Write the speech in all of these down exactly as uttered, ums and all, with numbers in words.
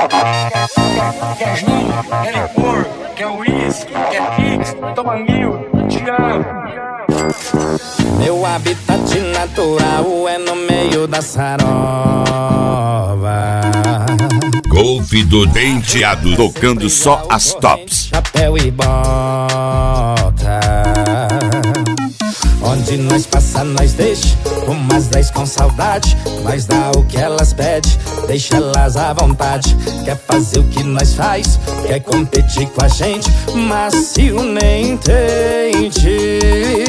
Quer gin, quer licor, quer uísque, quer pix, toma mil, te amo. Meu habitat natural é no meio da sarova. Golf do Denteado, tocando só as tops. Chapéu e bota. Onde nós passa, nós deixa umas dez com saudade. Nós dá o que elas pedem, deixa elas à vontade. Quer fazer o que nós faz, quer competir com a gente, macio nem tente.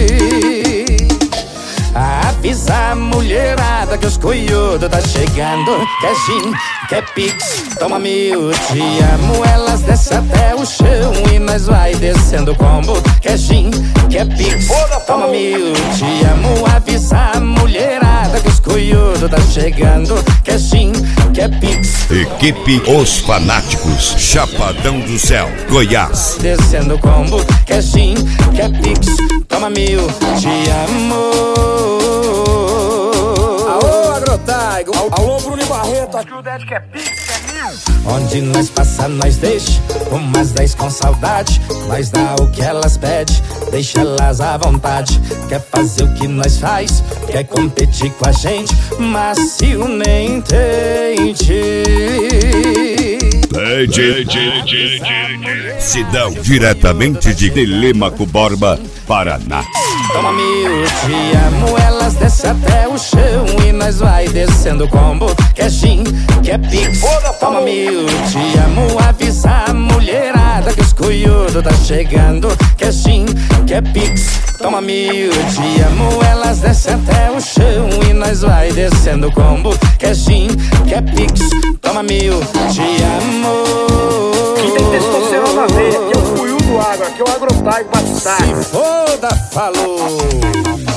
Avisa a mulherada que os coiudos tá chegando. Quer gin, quer pix, toma mil, te amo. Elas descem até o chão e nós vai descendo o combo. Quer gin, quer pix, toma mil, te amo. Avisa a mulherada que os coiudos tá chegando. Quer gin, quer pix. Equipe Os Fanáticos, Chapadão do Céu, Goiás. Descendo o combo. Quer gin, quer pix, toma mil, te amo. Alô, Agrotaigo, alô, Bruno Barreto, aqui o Ded quer pix, quer mil. Onde nós passa, nós deixa umas dez com saudade. Nós dá o que elas pedem, deixa elas à vontade. Quer fazer o que nós faz, quer competir com a gente, macio nem tente. Sidão, diretamente de Telêmaco Borba, Paraná. Toma mil, te amo. Elas descem até o chão e nós vai descendo o combo. Quer gin, quer pix, toma mil, te amo. Avisa a mulherada que os coiudos tá chegando. Quer gin, quer pix, toma mil, te amo. Elas descem até o chão e nós vai descendo o combo. Quer gin, quer pix, toma mil, te amo. Quem tem testosterona na veia, aqui é o Cuiu do Agro, aqui é o Agrotaigo Batistado. Se foda, falou.